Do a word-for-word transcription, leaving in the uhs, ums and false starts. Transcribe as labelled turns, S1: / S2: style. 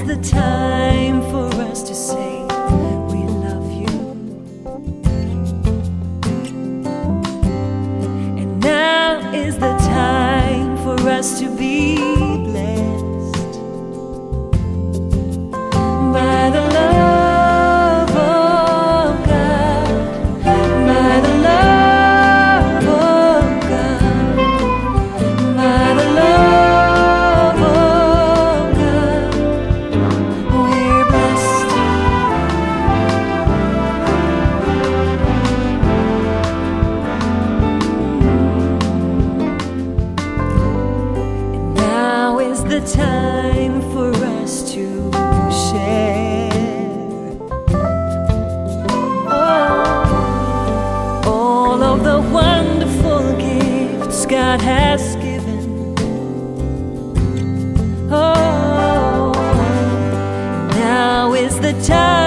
S1: the time for us to say we love you. And now is the time for us to be blessed by the love of God, by the love of God, by the love of God. We're blessed. And now is the time for us to share oh, all of the wonderful gifts God has given. Oh, now is the time